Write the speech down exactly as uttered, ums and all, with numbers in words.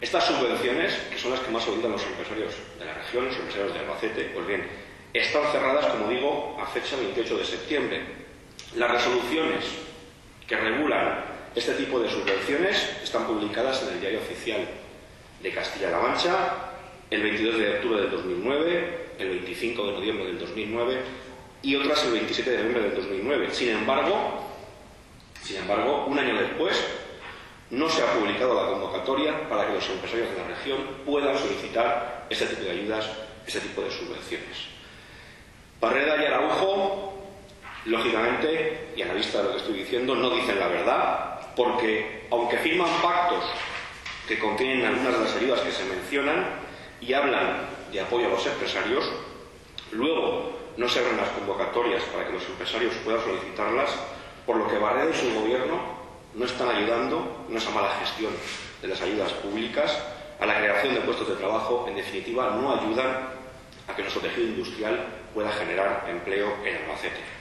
Estas subvenciones, que son las que más solicitan los empresarios de la región, los empresarios de Albacete, pues bien, están cerradas, como digo, a fecha veintiocho de septiembre. Las resoluciones que regulan este tipo de subvenciones están publicadas en el Diario Oficial de Castilla-La Mancha el veintidós de octubre del dos mil nueve, el veinticinco de noviembre del dos mil nueve y otras el veintisiete de noviembre del dos mil nueve. Sin embargo, sin embargo, un año después no se ha publicado la convocatoria para que los empresarios de la región puedan solicitar este tipo de ayudas, este tipo de subvenciones. Barreda y Araujo, lógicamente, y a la vista de lo que estoy diciendo, no dicen la verdad, porque aunque firman pactos que contienen algunas de las ayudas que se mencionan y hablan de apoyo a los empresarios, luego no se abren las convocatorias para que los empresarios puedan solicitarlas, por lo que Barreda y su gobierno no están ayudando en esa mala gestión de las ayudas públicas a la creación de puestos de trabajo. En definitiva, no ayudan a que nuestro tejido industrial pueda generar empleo en Albacete.